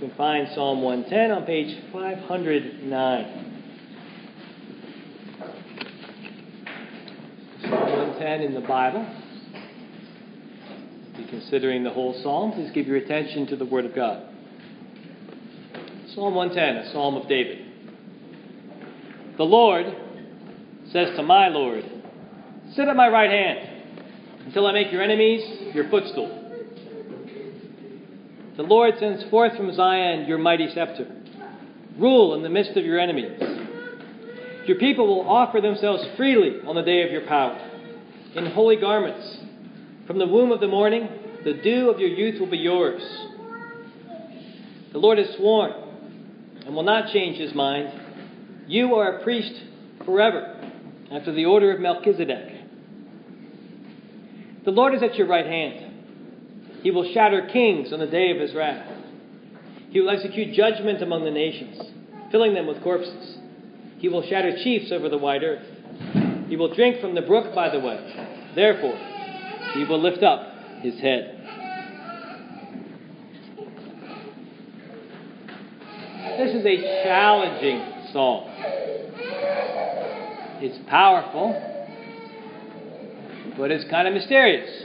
You can find Psalm 110 on page 509. Psalm 110 in the Bible. If you're considering the whole psalm, please give your attention to the Word of God. Psalm 110, a psalm of David. The Lord says to my Lord, sit at my right hand until I make your enemies your footstool. The Lord sends forth from Zion your mighty scepter. Rule in the midst of your enemies. Your people will offer themselves freely on the day of your power, in holy garments. From the womb of the morning, the dew of your youth will be yours. The Lord has sworn and will not change his mind. You are a priest forever, after the order of Melchizedek. The Lord is at your right hand. He will shatter kings on the day of his wrath. He will execute judgment among the nations, filling them with corpses. He will shatter chiefs over the wide earth. He will drink from the brook by the way. Therefore, he will lift up his head. This is a challenging psalm. It's powerful, but it's kind of mysterious.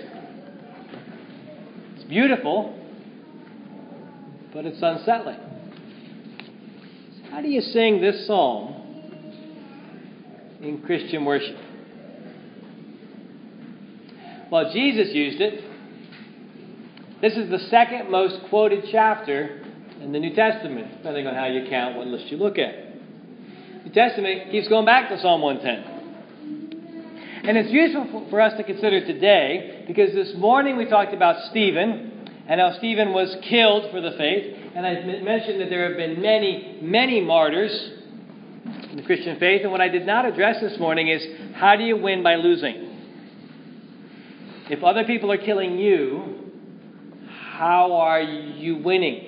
It's beautiful, but it's unsettling. How do you sing this psalm in Christian worship? Well, Jesus used it. This is the second most quoted chapter in the New Testament, depending on how you count, what list you look at. The New Testament keeps going back to Psalm 110. And it's useful for us to consider today, because this morning we talked about Stephen, and how Stephen was killed for the faith. And I mentioned that there have been many, many martyrs in the Christian faith. And what I did not address this morning is, how do you win by losing? If other people are killing you, how are you winning?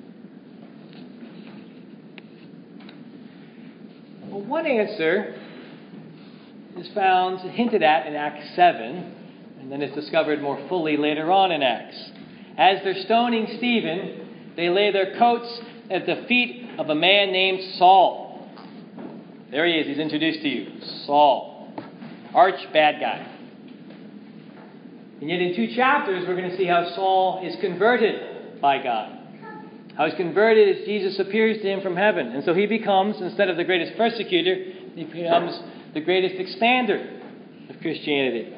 Well, one answer is found, hinted at in Acts 7, and then it's discovered more fully later on in Acts. As they're stoning Stephen, they lay their coats at the feet of a man named Saul. There he is, he's introduced to you. Saul. Arch bad guy. And yet in 2 chapters, we're going to see how Saul is converted by God. How he's converted as Jesus appears to him from heaven. And so he becomes, instead of the greatest persecutor, he becomes the greatest expander of Christianity.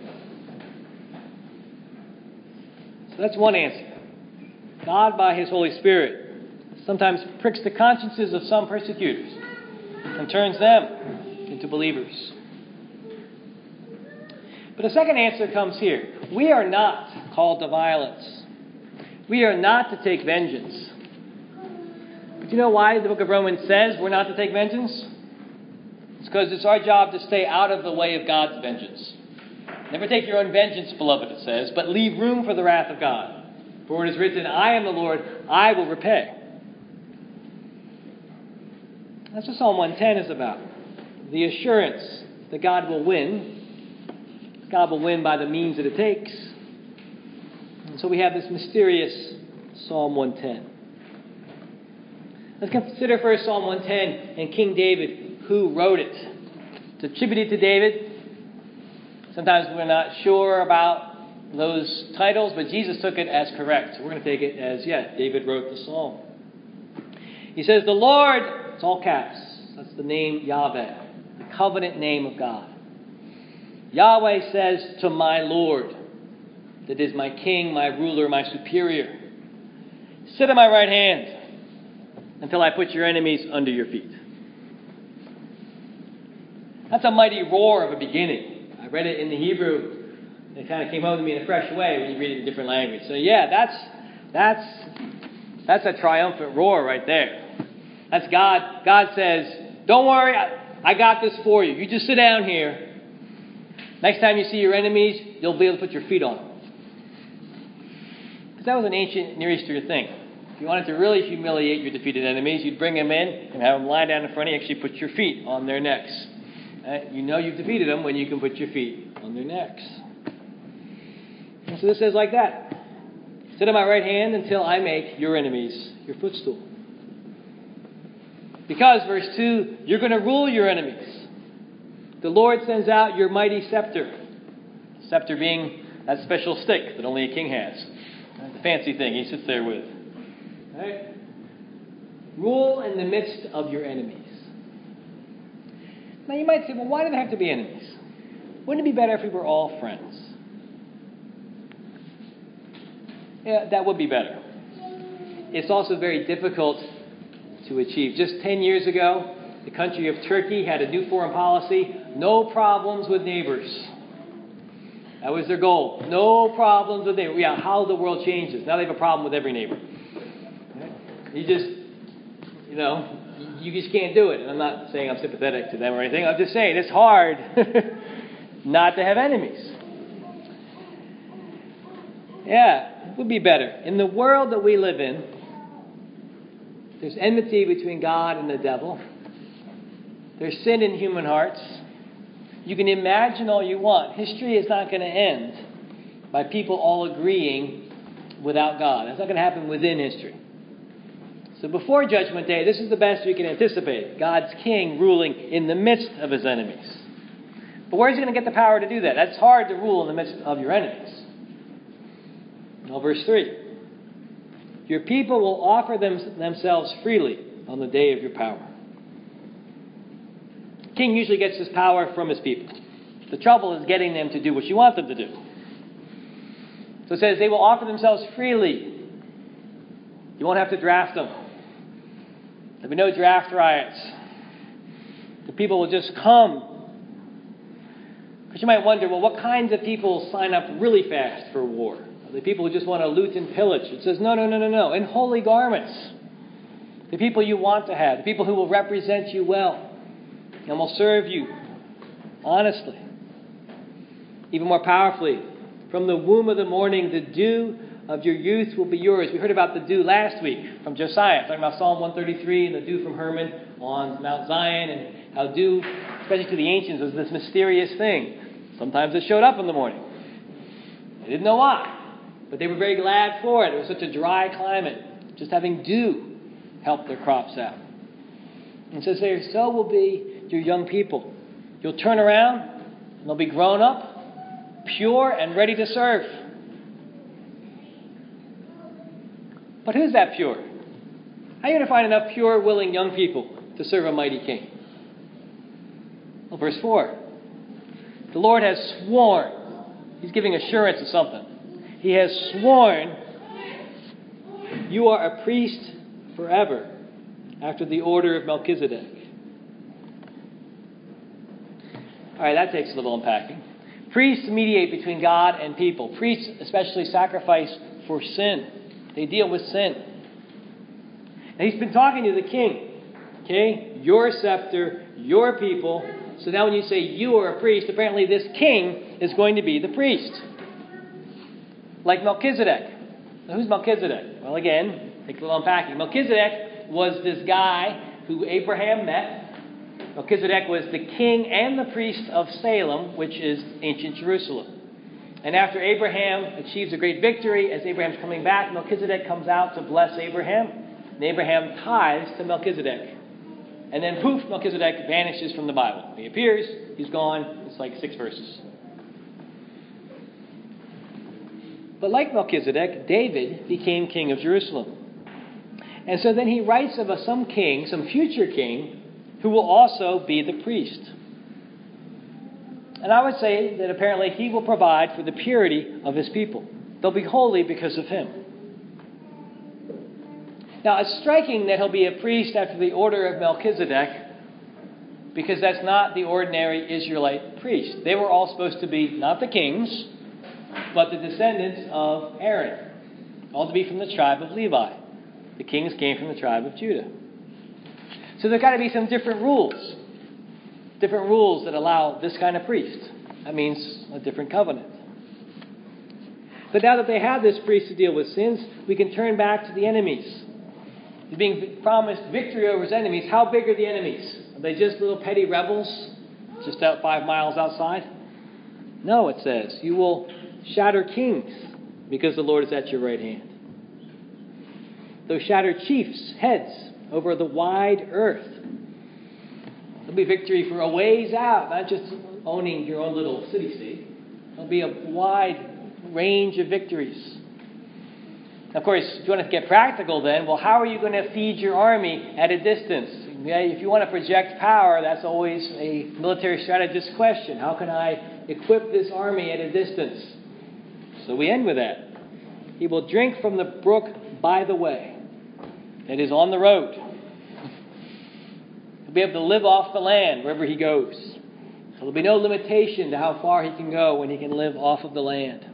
So that's one answer. God, by his Holy Spirit, sometimes pricks the consciences of some persecutors and turns them into believers. But a second answer comes here. We are not called to violence. We are not to take vengeance. But you know why the book of Romans says we're not to take vengeance? It's because it's our job to stay out of the way of God's vengeance. Never take your own vengeance, beloved, it says, but leave room for the wrath of God. For it is written, I am the Lord, I will repay. That's what Psalm 110 is about. The assurance that God will win. God will win by the means that it takes. And so we have this mysterious Psalm 110. Let's consider first Psalm 110 and King David, who wrote it. It's attributed to David. Sometimes we're not sure about those titles, but Jesus took it as correct. So we're going to take it as, David wrote the psalm. He says, the Lord, it's all caps. That's the name Yahweh, the covenant name of God. Yahweh says to my Lord, that is my king, my ruler, my superior, sit at my right hand until I put your enemies under your feet. That's a mighty roar of a beginning. I read it in the Hebrew. It kind of came home to me in a fresh way when you read it in a different language. So that's a triumphant roar right there. That's God. God says, don't worry, I got this for you. You just sit down here. Next time you see your enemies, you'll be able to put your feet on them. Because that was an ancient Near Eastern thing. If you wanted to really humiliate your defeated enemies, you'd bring them in and have them lie down in front of you, actually put your feet on their necks. You know you've defeated them when you can put your feet on their necks. And so this says like that. Sit at my right hand until I make your enemies your footstool. Because, verse 2, you're going to rule your enemies. The Lord sends out your mighty scepter. Scepter being that special stick that only a king has. The fancy thing he sits there with. Right? Rule in the midst of your enemies. Now you might say, well, why do they have to be enemies? Wouldn't it be better if we were all friends? Yeah, that would be better. It's also very difficult to achieve. Just 10 years ago, the country of Turkey had a new foreign policy. No problems with neighbors. That was their goal. No problems with neighbors. Yeah, how the world changes. Now they have a problem with every neighbor. You just can't do it. And I'm not saying I'm sympathetic to them or anything. I'm just saying it's hard not to have enemies. Yeah, it would be better. In the world that we live in, there's enmity between God and the devil. There's sin in human hearts. You can imagine all you want. History is not going to end by people all agreeing without God. That's not going to happen within history. So before Judgment Day, this is the best we can anticipate. God's king ruling in the midst of his enemies. But where is he going to get the power to do that? That's hard to rule in the midst of your enemies. Well, verse 3. Your people will offer themselves freely on the day of your power. The king usually gets his power from his people. The trouble is getting them to do what you want them to do. So it says they will offer themselves freely. You won't have to draft them. There'll be no draft riots. The people will just come. Because you might wonder, well, what kinds of people sign up really fast for war? Are the people who just want to loot and pillage? It says, no. In holy garments. The people you want to have. The people who will represent you well. And will serve you honestly. Even more powerfully, from the womb of the morning, the dew of your youth will be yours. We heard about the dew last week from Josiah, talking about Psalm 133 and the dew from Hermon on Mount Zion, and how dew, especially to the ancients, was this mysterious thing. Sometimes it showed up in the morning. They didn't know why, but they were very glad for it. It was such a dry climate. Just having dew helped their crops out. And it says there, so will be your young people. You'll turn around, and they'll be grown up, pure and ready to serve. But who's that pure? How are you going to find enough pure, willing young people to serve a mighty king? Well, verse 4. The Lord has sworn. He's giving assurance of something. He has sworn you are a priest forever after the order of Melchizedek. All right, that takes a little unpacking. Priests mediate between God and people. Priests especially sacrifice for sin. They deal with sin. And he's been talking to the king. Okay? Your scepter, your people. So now when you say you are a priest, apparently this king is going to be the priest. Like Melchizedek. Now who's Melchizedek? Well, again, take a little unpacking. Melchizedek was this guy who Abraham met. Melchizedek was the king and the priest of Salem, which is ancient Jerusalem. And after Abraham achieves a great victory, as Abraham's coming back, Melchizedek comes out to bless Abraham. And Abraham tithes to Melchizedek. And then poof, Melchizedek vanishes from the Bible. When he appears, he's gone. It's like 6 verses. But like Melchizedek, David became king of Jerusalem. And so then he writes of some king, some future king, who will also be the priest. And I would say that apparently he will provide for the purity of his people. They'll be holy because of him. Now, it's striking that he'll be a priest after the order of Melchizedek, because that's not the ordinary Israelite priest. They were all supposed to be not the kings, but the descendants of Aaron, all to be from the tribe of Levi. The kings came from the tribe of Judah. So there's got to be some different rules that allow this kind of priest. That means a different covenant. But now that they have this priest to deal with sins, we can turn back to the enemies. He's being promised victory over his enemies. How big are the enemies? Are they just little petty rebels just out 5 miles outside? No, it says, you will shatter kings because the Lord is at your right hand. They'll shatter chiefs, heads over the wide earth. There'll be victory for a ways out, not just owning your own little city-state. There'll be a wide range of victories. Of course, if you want to get practical then, well, how are you going to feed your army at a distance? If you want to project power, that's always a military strategist question. How can I equip this army at a distance? So we end with that. He will drink from the brook by the way. That is, on the road. He'll be able to live off the land wherever he goes. So there'll be no limitation to how far he can go when he can live off of the land.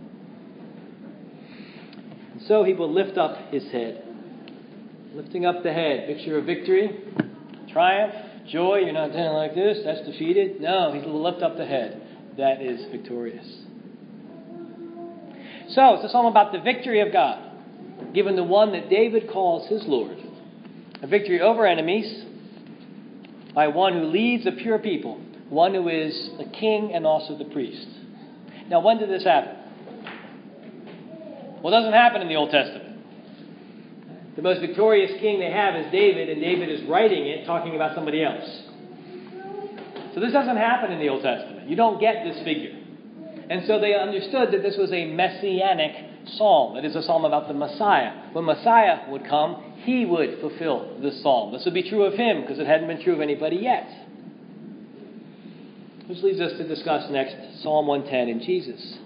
And so he will lift up his head. Lifting up the head. Picture of victory, triumph, joy. You're not doing like this. That's defeated. No, he will lift up the head. That is victorious. So it's a psalm about the victory of God, given the one that David calls his Lord. A victory over enemies by one who leads a pure people, one who is the king and also the priest. Now, when did this happen? Well, it doesn't happen in the Old Testament. The most victorious king they have is David, and David is writing it, talking about somebody else. So this doesn't happen in the Old Testament. You don't get this figure. And so they understood that this was a messianic psalm. It is a psalm about the Messiah. When Messiah would come, he would fulfill this psalm. This would be true of him because it hadn't been true of anybody yet. Which leads us to discuss next Psalm 110 and Jesus.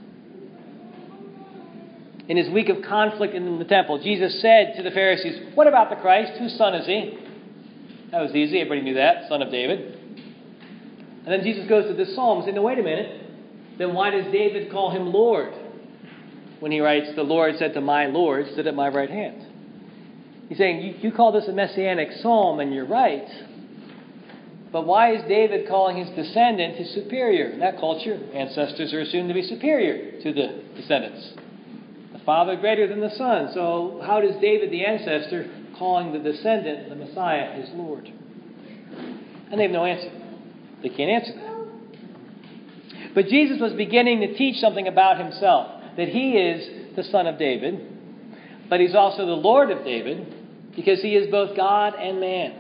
In his week of conflict in the temple, Jesus said to the Pharisees, "What about the Christ? Whose son is he?" That was easy. Everybody knew that. Son of David. And then Jesus goes to this psalm and says, "No, wait a minute. Then why does David call him Lord? When he writes, the Lord said to my Lord, sit at my right hand." He's saying, you call this a messianic psalm, and you're right. But why is David calling his descendant his superior? In that culture, ancestors are assumed to be superior to the descendants. The father greater than the son. So how does David, the ancestor, calling the descendant, the Messiah, his Lord? And they have no answer. They can't answer that. But Jesus was beginning to teach something about himself, that he is the son of David, but he's also the Lord of David, because he is both God and man.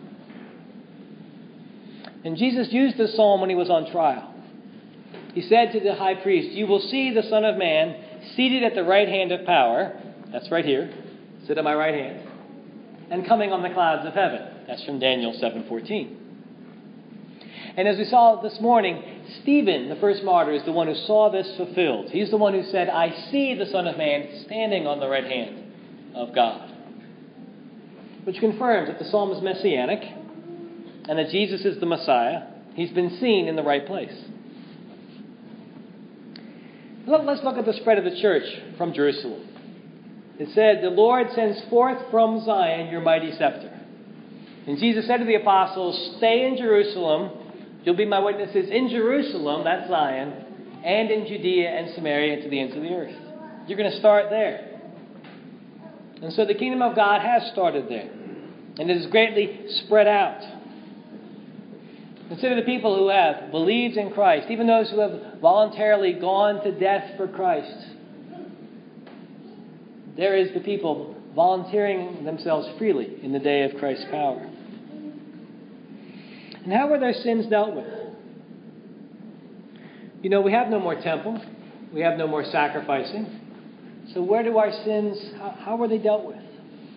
And Jesus used this psalm when he was on trial. He said to the high priest, "You will see the Son of Man seated at the right hand of power." That's right here. Sit at my right hand. "And coming on the clouds of heaven." That's from Daniel 7:14. And as we saw this morning, Stephen, the first martyr, is the one who saw this fulfilled. He's the one who said, "I see the Son of Man standing on the right hand of God." Which confirms that the psalm is messianic and that Jesus is the Messiah. He's been seen in the right place. Let's look at the spread of the church from Jerusalem. It said, "The Lord sends forth from Zion your mighty scepter." And Jesus said to the apostles, "Stay in Jerusalem. You'll be my witnesses in Jerusalem," that's Zion, "and in Judea and Samaria and to the ends of the earth." You're going to start there. And so the kingdom of God has started there. And it is greatly spread out. Consider the people who have believed in Christ, even those who have voluntarily gone to death for Christ. There is the people volunteering themselves freely in the day of Christ's power. And how were their sins dealt with? We have no more temple. We have no more sacrificing. So where do our sins, how were they dealt with?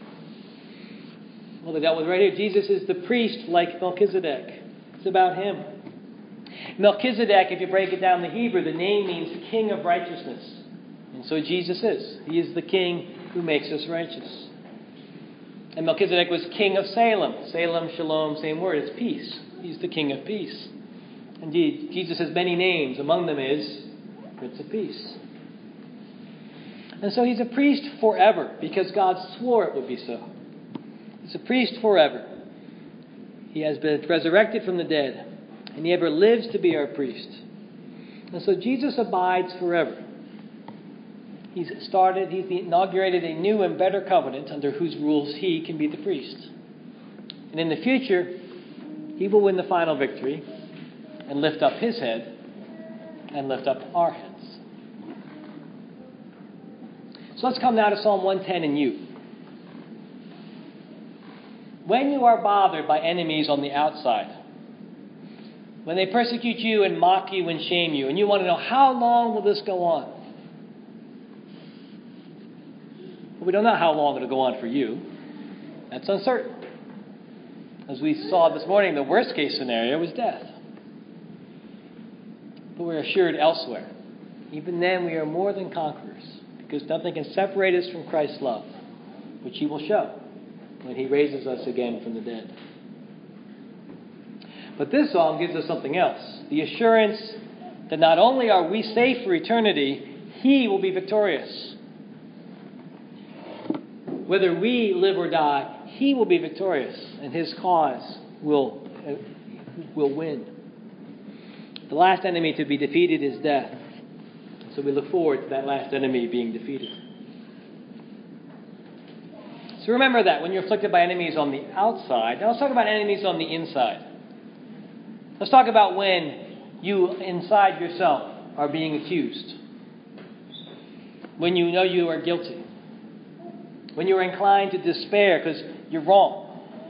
Well, they dealt with right here. Jesus is the priest like Melchizedek. It's about him. Melchizedek, if you break it down in the Hebrew, the name means king of righteousness. And so Jesus is. He is the king who makes us righteous. And Melchizedek was king of Salem. Salem, shalom, same word. It's peace. He's the king of peace. Indeed, Jesus has many names. Among them is Prince of Peace. And so he's a priest forever because God swore it would be so. He's a priest forever. He has been resurrected from the dead, and he ever lives to be our priest. And so Jesus abides forever. He's inaugurated a new and better covenant under whose rules he can be the priest. And in the future, he will win the final victory and lift up his head and lift up our heads. So let's come now to Psalm 110 and you. When you are bothered by enemies on the outside, when they persecute you and mock you and shame you, and you want to know, how long will this go on? Well, we don't know how long it'll go on for you. That's uncertain. As we saw this morning, the worst case scenario was death. But we're assured elsewhere, even then we are more than conquerors, because nothing can separate us from Christ's love, which He will show when He raises us again from the dead. But this psalm gives us something else, the assurance that not only are we safe for eternity, He will be victorious. Whether we live or die, He will be victorious, and His cause will win. The last enemy to be defeated is death. So we look forward to that last enemy being defeated. So remember that when you're afflicted by enemies on the outside. Now let's talk about enemies on the inside. Let's talk about when you inside yourself are being accused. When you know you are guilty. When you're inclined to despair because you're wrong.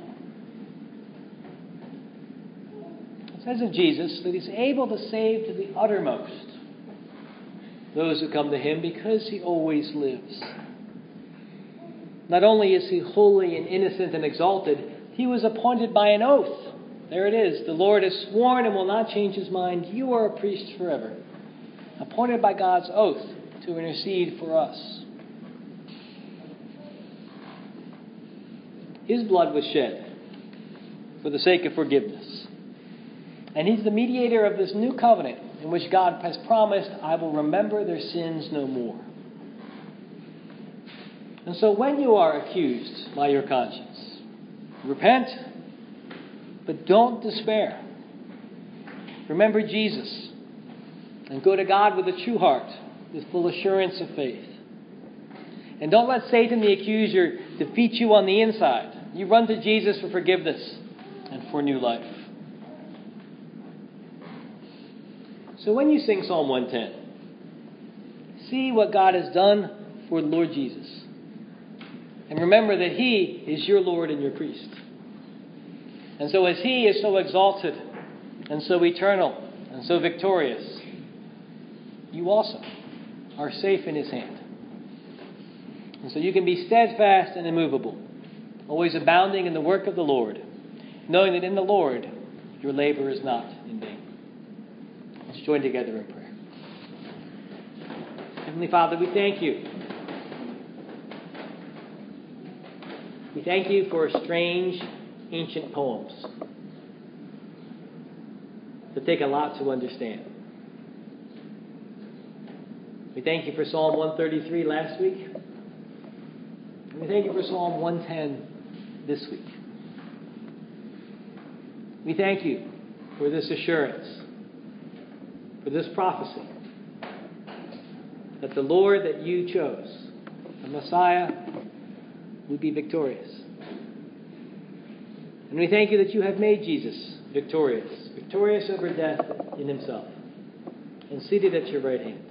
It says of Jesus that He's able to save to the uttermost those who come to Him because He always lives. Not only is He holy and innocent and exalted, He was appointed by an oath. There it is. The Lord has sworn and will not change His mind. You are a priest forever, appointed by God's oath to intercede for us. His blood was shed for the sake of forgiveness. And He's the mediator of this new covenant in which God has promised, I will remember their sins no more. And so when you are accused by your conscience, repent, but don't despair. Remember Jesus and go to God with a true heart, with full assurance of faith. And don't let Satan, the accuser, defeat you on the inside. You run to Jesus for forgiveness and for new life. So when you sing Psalm 110, see what God has done for the Lord Jesus. And remember that He is your Lord and your priest. And so as He is so exalted and so eternal and so victorious, you also are safe in His hand. And so you can be steadfast and immovable, always abounding in the work of the Lord, knowing that in the Lord your labor is not in vain. Let's join together in prayer. Heavenly Father, we thank You. We thank You for strange, ancient poems that take a lot to understand. We thank You for Psalm 133 last week. And we thank You for Psalm 110 this week. We thank You for this assurance, for this prophecy, that the Lord that You chose, the Messiah, would be victorious. And we thank You that You have made Jesus victorious, victorious over death in Himself, and seated at Your right hand.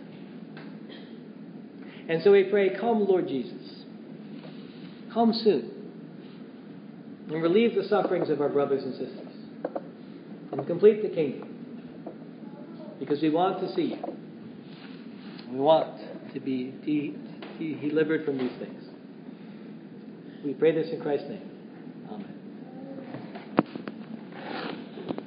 And so we pray, come, Lord Jesus. Come soon. And relieve the sufferings of our brothers and sisters. And complete the kingdom. Because we want to see You. We want to be delivered from these things. We pray this in Christ's name.